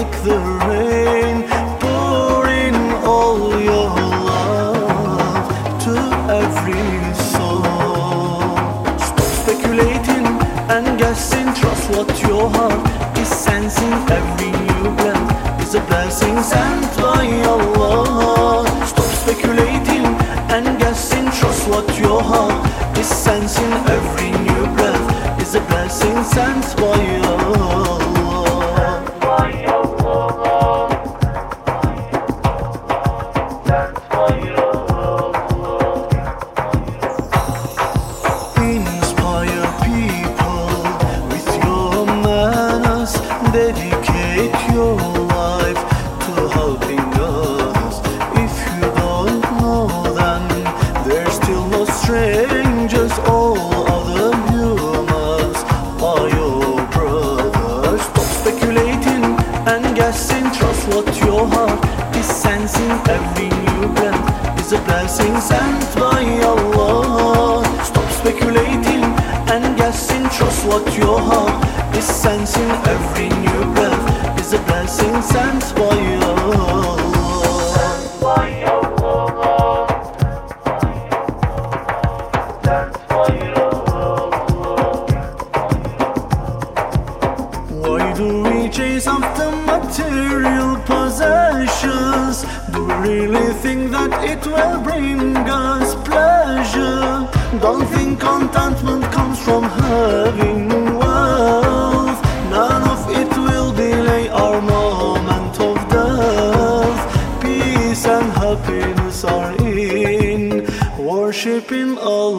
like the rain, pouring all your love to every soul. Stop speculating and guessing, trust what your heart is sensing. Every new breath is a blessing sent by Allah. Stop speculating and guessing, trust what your heart is sensing. Every new breath is a blessing sent by Allah. Inspire people with your manners. Dedicate your life to helping us. If you don't know, then there's still no strangers. All other humans are your brothers. Stop speculating and guessing, trust what your heart is sensing. Every new breath is a blessing sent by Allah. Stop speculating and guessing, trust what your heart is sensing. Every new breath is a blessing sent by Allah. Why do we chase after material possessions? Do we really think that it will bring us pleasure? Don't think contentment comes from having wealth. None of it will delay our moment of death. Peace and happiness are in worshiping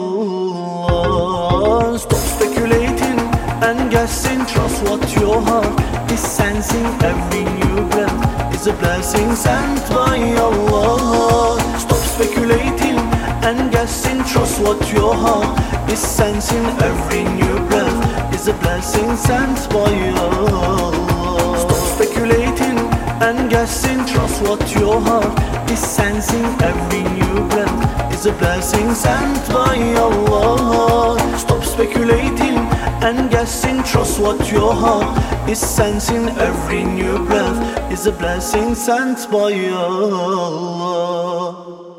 Allah. Stop speculating and guessing, trust what your heart is sensing. Every new breath is a blessing sent by Allah. Stop speculating and guessing, trust what your heart is sensing. Every new breath is a blessing sent by Allah. Stop speculating and guessing, trust what your heart is sensing. Every new breath is a blessing sent by Allah. Stop speculating and guessing, trust what your heart is sensing. Every new breath is a blessing sent by Allah.